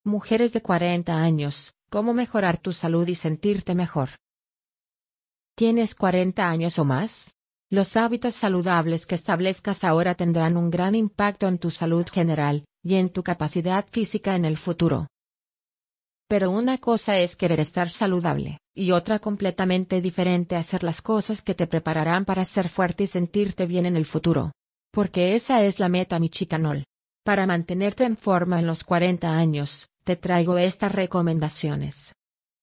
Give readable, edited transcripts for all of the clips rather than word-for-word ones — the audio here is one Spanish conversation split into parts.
Mujeres de 40 años, ¿cómo mejorar tu salud y sentirte mejor? ¿Tienes 40 años o más? Los hábitos saludables que establezcas ahora tendrán un gran impacto en tu salud general, y en tu capacidad física en el futuro. Pero una cosa es querer estar saludable, y otra completamente diferente hacer las cosas que te prepararán para ser fuerte y sentirte bien en el futuro. Porque esa es la meta, mi chicanol. Para mantenerte en forma en los 40 años, te traigo estas recomendaciones.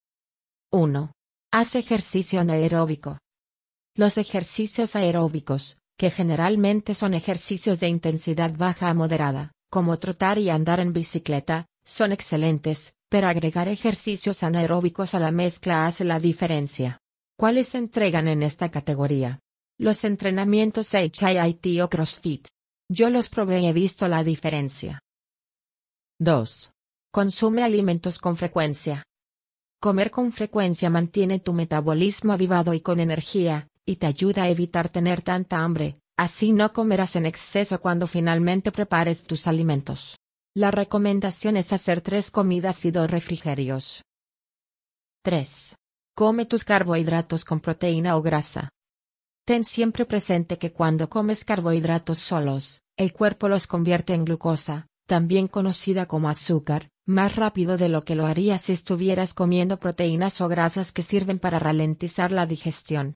1. Haz ejercicio anaeróbico. Los ejercicios aeróbicos, que generalmente son ejercicios de intensidad baja a moderada, como trotar y andar en bicicleta, son excelentes, pero agregar ejercicios anaeróbicos a la mezcla hace la diferencia. ¿Cuáles se entregan en esta categoría? Los entrenamientos HIIT o CrossFit. Yo los probé y he visto la diferencia. 2. Consume alimentos con frecuencia. Comer con frecuencia mantiene tu metabolismo avivado y con energía, y te ayuda a evitar tener tanta hambre, así no comerás en exceso cuando finalmente prepares tus alimentos. La recomendación es hacer 3 comidas y 2 refrigerios. 3. Come tus carbohidratos con proteína o grasa. Ten siempre presente que cuando comes carbohidratos solos, el cuerpo los convierte en glucosa, también conocida como azúcar, más rápido de lo que lo haría si estuvieras comiendo proteínas o grasas que sirven para ralentizar la digestión.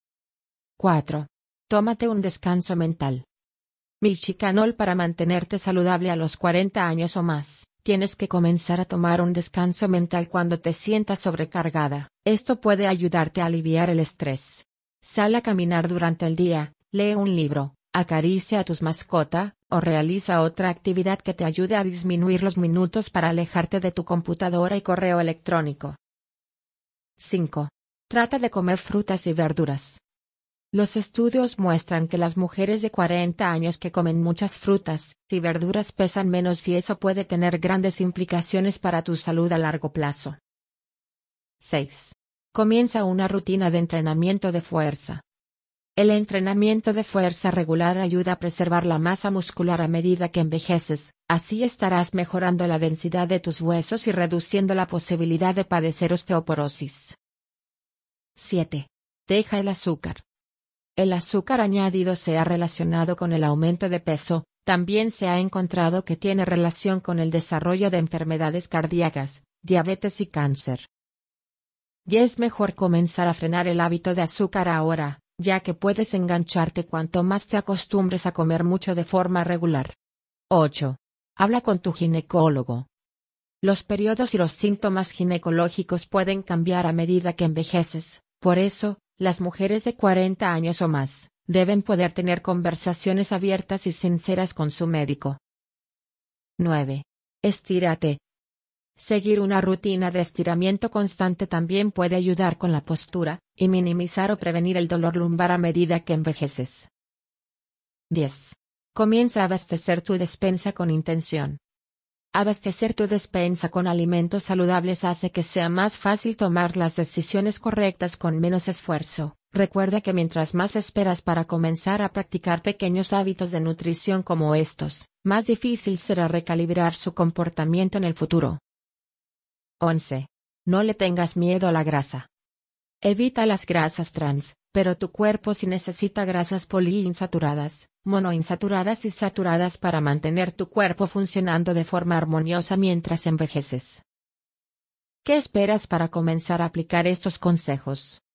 4. Tómate un descanso mental. Mi chicanol, para mantenerte saludable a los 40 años o más, tienes que comenzar a tomar un descanso mental cuando te sientas sobrecargada. Esto puede ayudarte a aliviar el estrés. Sal a caminar durante el día, lee un libro, acaricia a tus mascotas, o realiza otra actividad que te ayude a disminuir los minutos para alejarte de tu computadora y correo electrónico. 5. Trata de comer frutas y verduras. Los estudios muestran que las mujeres de 40 años que comen muchas frutas y verduras pesan menos, y eso puede tener grandes implicaciones para tu salud a largo plazo. 6. Comienza una rutina de entrenamiento de fuerza. El entrenamiento de fuerza regular ayuda a preservar la masa muscular a medida que envejeces, así estarás mejorando la densidad de tus huesos y reduciendo la posibilidad de padecer osteoporosis. 7. Deja el azúcar. El azúcar añadido se ha relacionado con el aumento de peso, también se ha encontrado que tiene relación con el desarrollo de enfermedades cardíacas, diabetes y cáncer. Y es mejor comenzar a frenar el hábito de azúcar ahora, ya que puedes engancharte cuanto más te acostumbres a comer mucho de forma regular. 8. Habla con tu ginecólogo. Los periodos y los síntomas ginecológicos pueden cambiar a medida que envejeces, por eso, las mujeres de 40 años o más, deben poder tener conversaciones abiertas y sinceras con su médico. 9. Estírate. Seguir una rutina de estiramiento constante también puede ayudar con la postura, y minimizar o prevenir el dolor lumbar a medida que envejeces. 10. Comienza a abastecer tu despensa con intención. Abastecer tu despensa con alimentos saludables hace que sea más fácil tomar las decisiones correctas con menos esfuerzo. Recuerda que mientras más esperas para comenzar a practicar pequeños hábitos de nutrición como estos, más difícil será recalibrar su comportamiento en el futuro. 11. No le tengas miedo a la grasa. Evita las grasas trans, pero tu cuerpo sí necesita grasas poliinsaturadas, monoinsaturadas y saturadas para mantener tu cuerpo funcionando de forma armoniosa mientras envejeces. ¿Qué esperas para comenzar a aplicar estos consejos?